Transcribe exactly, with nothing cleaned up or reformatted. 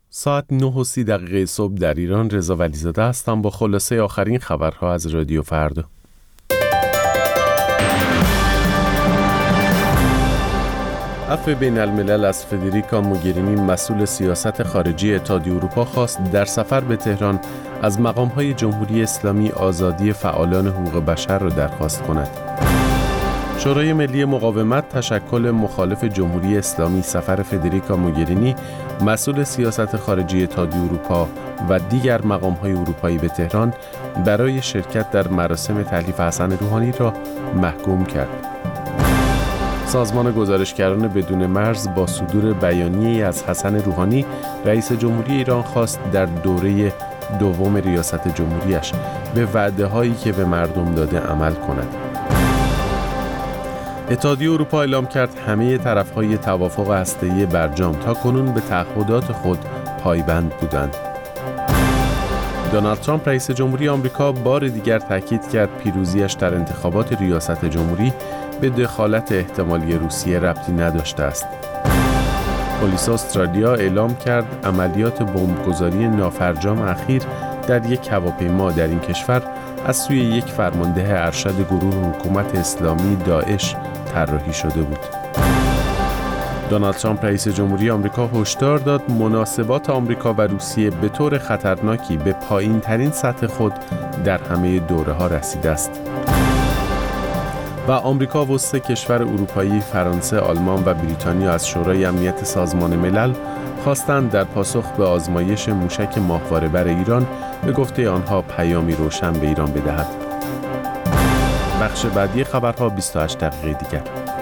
ساعت نه و سی دقیقه صبح در ایران. رضا ولیزاده هستم با خلاصه آخرین خبرها از رادیو فردا. عفو بین الملل از فدریکا موگرینی مسئول سیاست خارجی اتحادیه اروپا خواست در سفر به تهران از مقام‌های جمهوری اسلامی آزادی فعالان حقوق بشر را درخواست کند. شورای ملی مقاومت تشکل مخالف جمهوری اسلامی سفر فدریکا موگرینی مسئول سیاست خارجی اتحادیه اروپا و دیگر مقام‌های اروپایی به تهران برای شرکت در مراسم تحلیف حسن روحانی را محکوم کرد. سازمان گزارشگران بدون مرز با صدور بیانیه‌ای از حسن روحانی رئیس جمهوری ایران خواست در دوره دوم ریاست جمهوریش به وعده‌هایی که به مردم داده عمل کند. اتحادیه اروپا اعلام کرد همه طرف‌های توافق هسته‌ای برجام تاکنون به تعهدات خود پایبند بودند. دونالد ترامپ رئیس جمهوری آمریکا بار دیگر تاکید کرد پیروزیش در انتخابات ریاست جمهوری به دخالت احتمالی روسیه ربطی نداشته است. پلیس استرالیا اعلام کرد عملیات بمبگذاری نافرجام اخیر در یک هواپیما در این کشور از سوی یک فرمانده ارشد گروه حکومت اسلامی داعش طراحی شده بود. دونالد ترامپ رئیس جمهوری آمریکا هشدار داد مناسبات آمریکا و روسیه به طور خطرناکی به پایین‌ترین سطح خود در همه دوره‌ها رسیده است. و آمریکا و سه کشور اروپایی فرانسه، آلمان و بریتانیا از شورای امنیت سازمان ملل خواستند در پاسخ به آزمایش موشک ماهواره بر ایران به گفته آنها پیامی روشن به ایران بدهد. بخش بعدی خبرها بیست و هشت دقیقه دیگر.